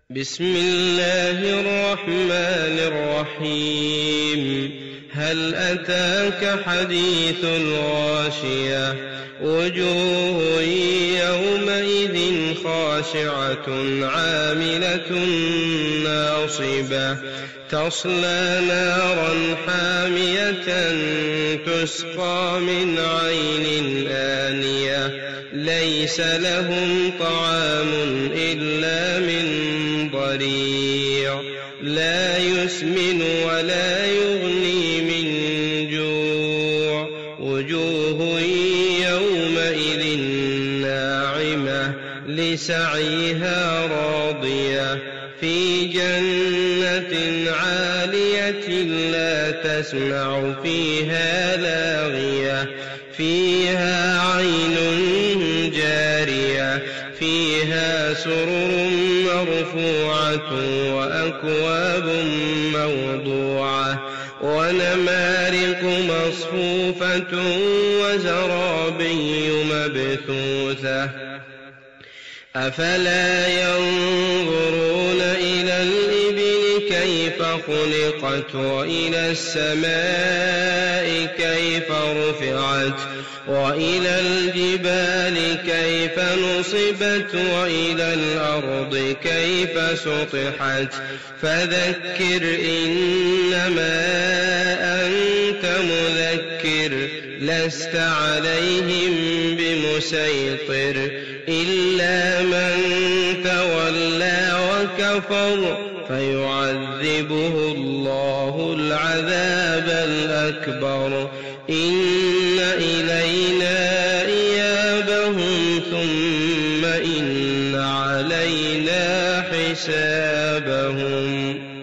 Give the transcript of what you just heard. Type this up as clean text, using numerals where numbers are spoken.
بسم الله الرحمن الرحيم. هل أتاك حديث الغاشية؟ وجوه يومئذ خاشعة عاملة ناصبة تصلى نارا حامية تسقى من عين آنية ليس لهم طعام إلا من ضريع لا يسمن ولا يغني من جوع. وجوه يومئذ ناعمة لسعيها راضية في جنة عالية لا تسمع فيها لاغية فيها عين جارية فيها سرر مرفوعة وأكواب موضوعة ونمارق مصفوفة وزرابي مبثوثة. أفلا ينظرون إلى الإبل كيف خلقت وإلى السماء كيف رفعت وإلى الجبال كيف نصبت وإلى الأرض كيف سطحت فذكر إنما أنت مذكر لست عليهم بمسيطر إلا من تولى وكفر فيعذبه الله العذاب الأكبر. إن إلينا إيابهم ثم إن علينا حسابهم.